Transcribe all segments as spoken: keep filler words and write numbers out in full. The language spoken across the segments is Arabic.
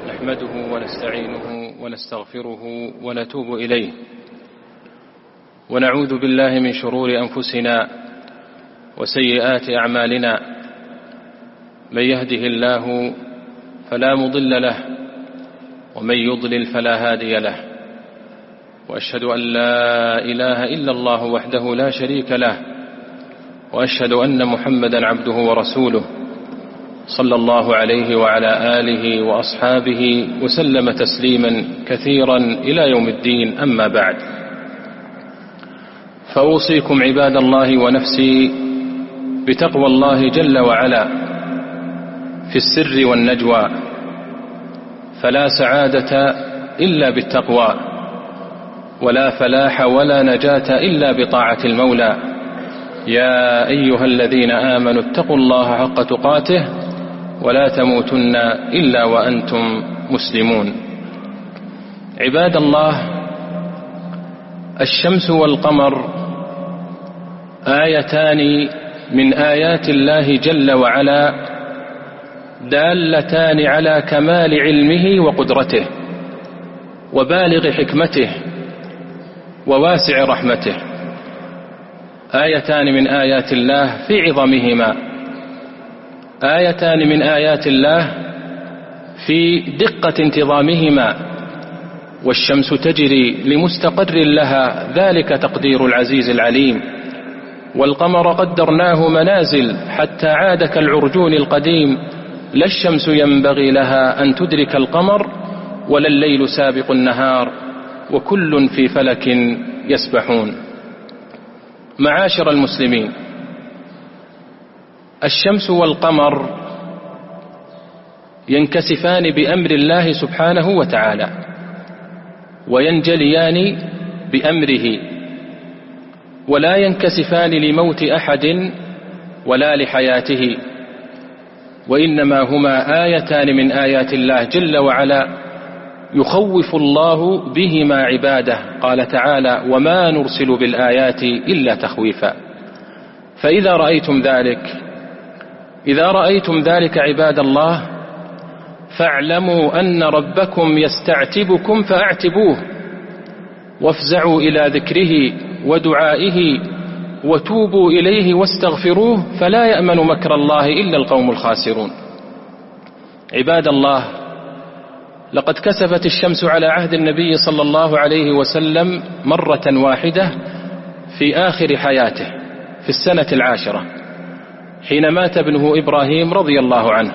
نحمده ونستعينه ونستغفره ونتوب إليه، ونعوذ بالله من شرور أنفسنا وسيئات أعمالنا. من يهده الله فلا مضل له، ومن يضلل فلا هادي له، وأشهد أن لا إله إلا الله وحده لا شريك له، وأشهد أن محمدا عبده ورسوله صلى الله عليه وعلى آله وأصحابه وسلم تسليما كثيرا إلى يوم الدين. أما بعد، فأوصيكم عباد الله ونفسي بتقوى الله جل وعلا في السر والنجوى، فلا سعادة إلا بالتقوى، ولا فلاح ولا نجاة إلا بطاعة المولى. يا أيها الذين آمنوا اتقوا الله حق تقاته ولا تموتن إلا وأنتم مسلمون. عباد الله، الشمس والقمر آيتان من آيات الله جل وعلا، دالتان على كمال علمه وقدرته وبالغ حكمته وواسع رحمته. آيتان من آيات الله في عظمهما، آيتان من آيات الله في دقة انتظامهما. والشمس تجري لمستقر لها، ذلك تقدير العزيز العليم. والقمر قدرناه منازل حتى عاد كالعرجون القديم. لا الشمس ينبغي لها أن تدرك القمر، ولا الليل سابق النهار، وكل في فلك يسبحون. معاشر المسلمين، الشمس والقمر ينكسفان بأمر الله سبحانه وتعالى، وينجليان بأمره، ولا ينكسفان لموت أحد ولا لحياته، وإنما هما آيتان من آيات الله جل وعلا يخوف الله بهما عباده. قال تعالى: وما نرسل بالآيات إلا تخويفا. فإذا رأيتم ذلك إذا رأيتم ذلك عباد الله، فاعلموا أن ربكم يستعتبكم فأعتبوه، وافزعوا إلى ذكره ودعائه، وتوبوا إليه واستغفروه، فلا يأمن مكر الله إلا القوم الخاسرون. عباد الله، لقد كسفت الشمس على عهد النبي صلى الله عليه وسلم مرة واحدة في آخر حياته في السنة العاشرة، حين مات ابنه إبراهيم رضي الله عنه.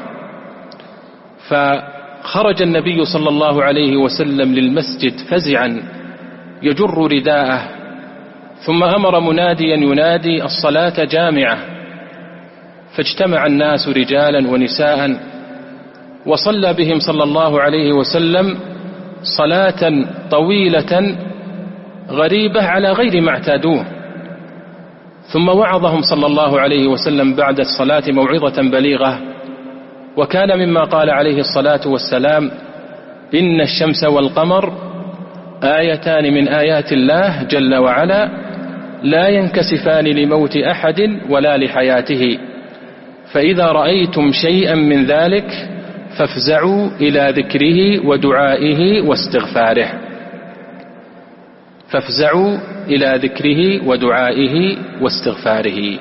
فخرج النبي صلى الله عليه وسلم للمسجد فزعا يجر رداءه، ثم أمر مناديا ينادي: الصلاة جامعة. فاجتمع الناس رجالا ونساء، وصلى بهم صلى الله عليه وسلم صلاة طويلة غريبة على غير ما اعتادوه. ثم وعظهم صلى الله عليه وسلم بعد الصلاة موعظة بليغة، وكان مما قال عليه الصلاة والسلام: إن الشمس والقمر آيتان من آيات الله جل وعلا، لا ينكسفان لموت أحد ولا لحياته، فإذا رأيتم شيئا من ذلك فافزعوا إلى ذكره ودعائه واستغفاره. فافزعوا إلى ذكره ودعائه واستغفاره.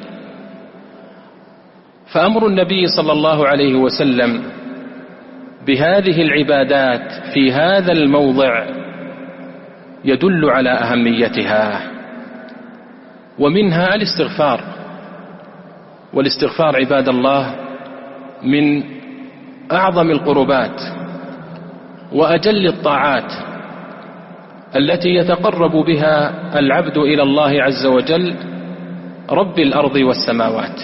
فأمر النبي صلى الله عليه وسلم بهذه العبادات في هذا الموضع يدل على أهميتها، ومنها الاستغفار. والاستغفار عباد الله من أعظم القربات وأجل الطاعات التي يتقرب بها العبد إلى الله عز وجل رب الأرض والسماوات.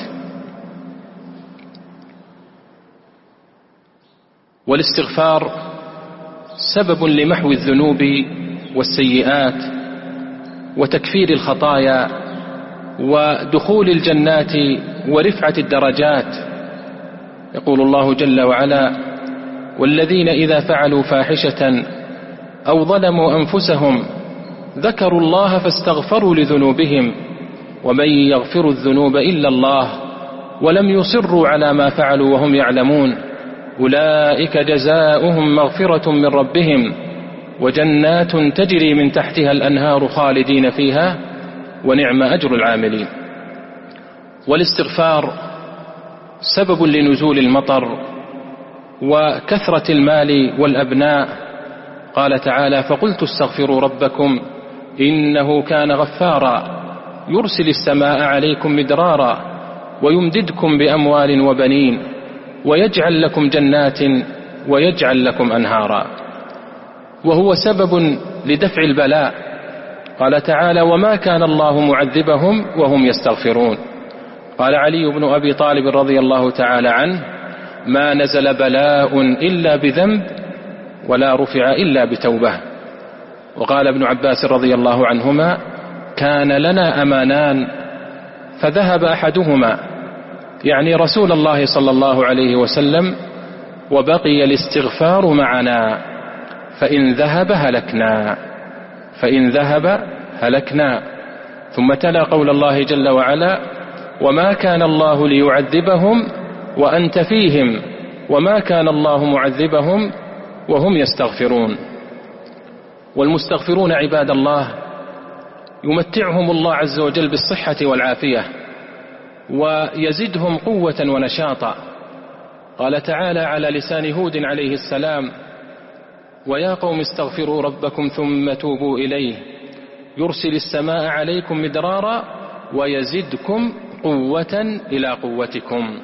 والاستغفار سبب لمحو الذنوب والسيئات وتكفير الخطايا ودخول الجنات ورفعة الدرجات. يقول الله جل وعلا: والذين إذا فعلوا فاحشة أو ظلموا أنفسهم ذكروا الله فاستغفروا لذنوبهم ومن يغفر الذنوب إلا الله ولم يصروا على ما فعلوا وهم يعلمون أولئك جزاؤهم مغفرة من ربهم وجنات تجري من تحتها الأنهار خالدين فيها ونعم أجر العاملين. والاستغفار سبب لنزول المطر وكثرة المال والأبناء. قال تعالى: فقلت استغفروا ربكم إنه كان غفارا يرسل السماء عليكم مدرارا ويمددكم بأموال وبنين ويجعل لكم جنات ويجعل لكم أنهارا. وهو سبب لدفع البلاء. قال تعالى: وما كان الله معذبهم وهم يستغفرون. قال علي بن أبي طالب رضي الله تعالى عنه: ما نزل بلاء إلا بذنب ولا رفع إلا بتوبة. وقال ابن عباس رضي الله عنهما: كان لنا أمانان فذهب أحدهما، يعني رسول الله صلى الله عليه وسلم، وبقي الاستغفار معنا، فإن ذهب هلكنا فإن ذهب هلكنا. ثم تلا قول الله جل وعلا: وما كان الله ليعذبهم وأنت فيهم وما كان الله معذبهم وهم يستغفرون. والمستغفرون عباد الله يمتعهم الله عز وجل بالصحة والعافية ويزدهم قوة ونشاطا. قال تعالى على لسان هود عليه السلام: ويا قوم استغفروا ربكم ثم توبوا إليه يرسل السماء عليكم مدرارا ويزدكم قوة إلى قوتكم.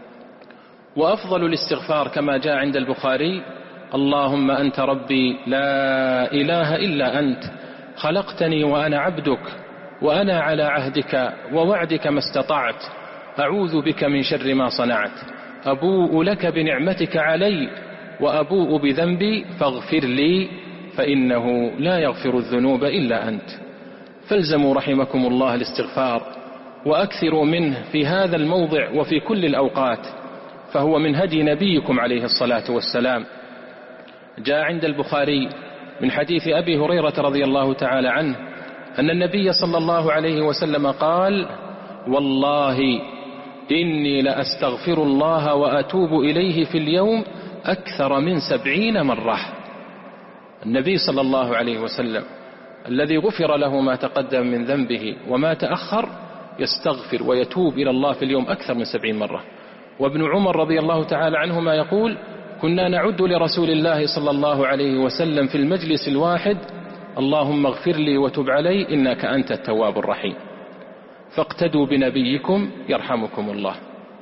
وأفضل الاستغفار كما جاء عند البخاري: اللهم أنت ربي لا إله إلا أنت خلقتني وأنا عبدك وأنا على عهدك ووعدك ما استطعت أعوذ بك من شر ما صنعت أبوء لك بنعمتك علي وأبوء بذنبي فاغفر لي فإنه لا يغفر الذنوب إلا أنت. فالزموا رحمكم الله الاستغفار وأكثروا منه في هذا الموضع وفي كل الأوقات، فهو من هدي نبيكم عليه الصلاة والسلام. جاء عند البخاري من حديث أبي هريرة رضي الله تعالى عنه أن النبي صلى الله عليه وسلم قال: والله إني لأستغفر الله وأتوب إليه في اليوم أكثر من سبعين مرة. النبي صلى الله عليه وسلم الذي غفر له ما تقدم من ذنبه وما تأخر يستغفر ويتوب إلى الله في اليوم أكثر من سبعين مرة. وابن عمر رضي الله تعالى عنهما يقول: كنا نعد لرسول الله صلى الله عليه وسلم في المجلس الواحد: اللهم اغفر لي وتب علي إنك أنت التواب الرحيم. فاقتدوا بنبيكم يرحمكم الله.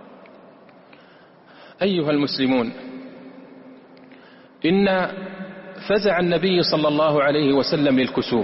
أيها المسلمون، إن فزع النبي صلى الله عليه وسلم للكسوف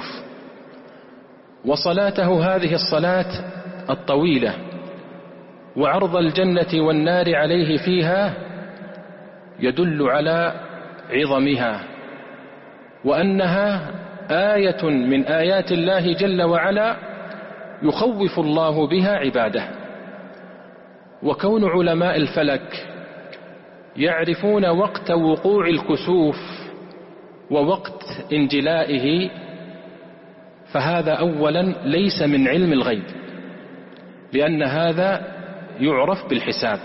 وصلاته هذه الصلاة الطويلة وعرض الجنة والنار عليه فيها يدل على عظمها وأنها آية من آيات الله جل وعلا يخوف الله بها عباده. وكون علماء الفلك يعرفون وقت وقوع الكسوف ووقت انجلائه فهذا أولا ليس من علم الغيب، لأن هذا يعرف بالحساب.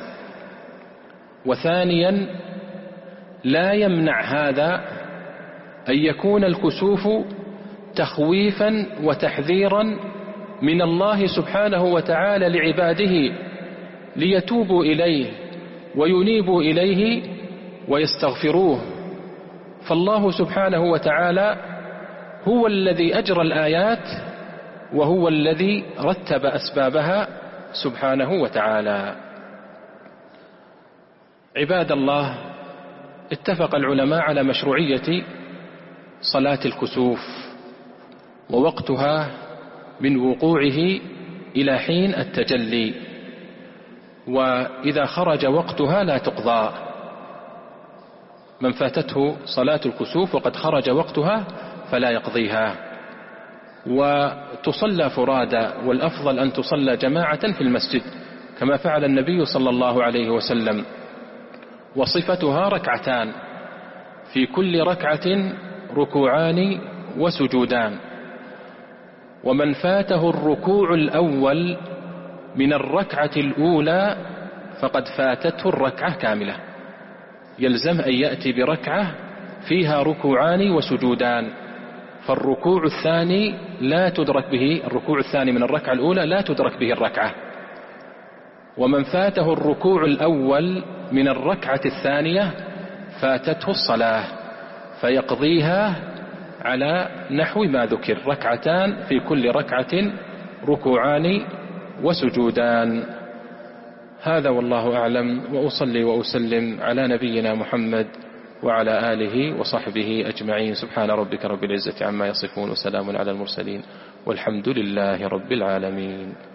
وثانيا لا يمنع هذا أن يكون الكسوف تخويفا وتحذيرا من الله سبحانه وتعالى لعباده ليتوبوا إليه وينيبوا إليه ويستغفروه. فالله سبحانه وتعالى هو الذي أجرى الآيات وهو الذي رتب أسبابها سبحانه وتعالى. عباد الله، اتفق العلماء على مشروعية صلاة الكسوف ووقتها من وقوعه إلى حين التجلي، وإذا خرج وقتها لا تقضى. من فاتته صلاة الكسوف وقد خرج وقتها فلا يقضيها، وتصلى فرادى، والأفضل أن تصلى جماعة في المسجد كما فعل النبي صلى الله عليه وسلم. وصفتها ركعتان، في كل ركعة ركوعان وسجودان. ومن فاته الركوع الأول من الركعة الأولى فقد فاتته الركعة كاملة. يلزم أن يأتي بركعة فيها ركوعان وسجودان، فالركوع الثاني لا تدرك به الركوع الثاني من الركعة الأولى لا تدرك به الركعة. ومن فاته الركوع الأول من الركعة الثانية فاتته الصلاة، فيقضيها على نحو ما ذكر، ركعتان في كل ركعة ركوعان وسجودان. هذا والله أعلم، وأصلي وأسلم على نبينا محمد وعلى آله وصحبه أجمعين. سبحان ربك رب العزة عما يصفون، وسلام على المرسلين، والحمد لله رب العالمين.